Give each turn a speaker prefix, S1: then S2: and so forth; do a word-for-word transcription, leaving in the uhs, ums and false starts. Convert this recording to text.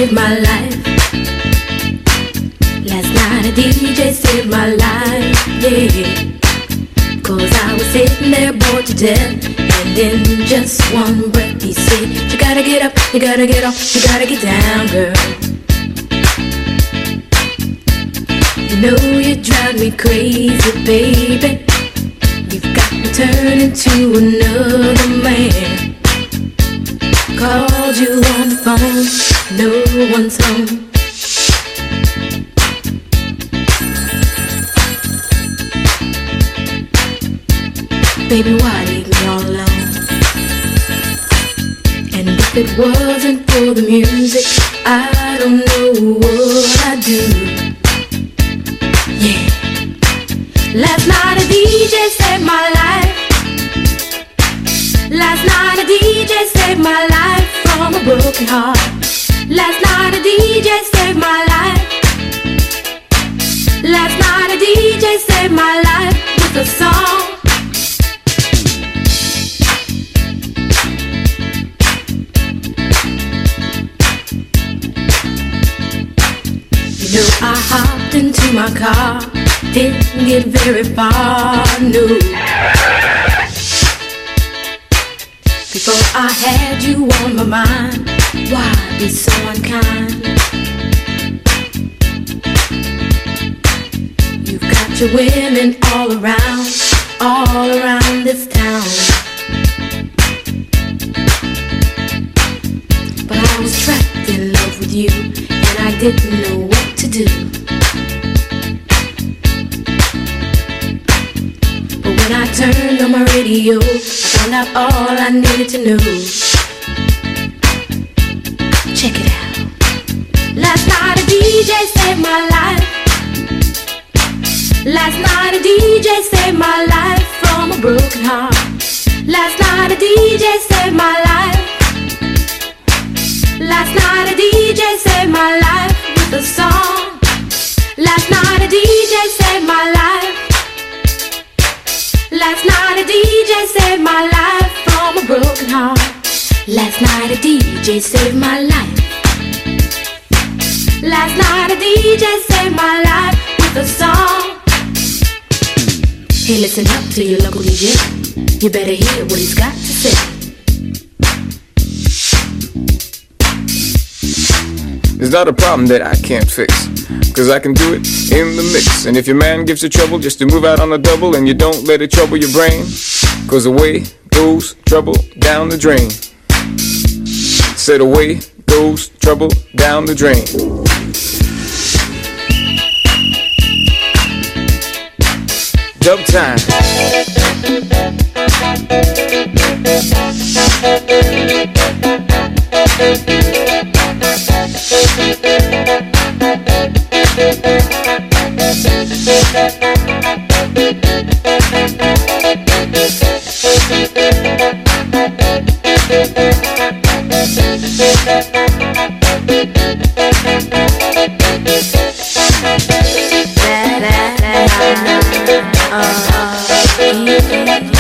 S1: saved my life. Last night a D J saved my life, yeah. Cause I was sitting there bored to death, and in just one breath he said, you gotta get up, you gotta get off, you gotta get down, girl. You know you drive me crazy, baby. You've got me turning to another man. Called you on the phone, no one's home. Baby, why leave me all alone? And if it wasn't for the music, I don't know what I'd do. Yeah. Last night a D J saved my life. Last night a D J saved my life from a broken heart. Last night a D J saved my life. Last night a D J saved my life with a song. You know I hopped into my car, didn't get very far, no. Before I had you on my mind, why be so unkind? You've got your women all around, all around this town. But I was trapped in love with you, and I didn't know what to do. But when I turned on my radio, I found out all I needed to know. Check it out. Last night a D J saved my life. Last night a D J saved my life from a broken heart. Last night a D J saved my life. Last night a D J saved my life with a song. Last night a D J saved my life. Last night a D J saved my life from a broken heart. Last night a D J saved my life. Last night a D J saved my life with a song. Hey, listen up to your local D J. You better hear what he's got to say.
S2: There's not a problem that I can't fix, cause I can do it in the mix. And if your man gives you trouble just to move out on the double, and you don't let it trouble your brain, cause away goes trouble down the drain. Said away goes trouble down the drain. Dub time.
S1: Uh, uh, uh, uh,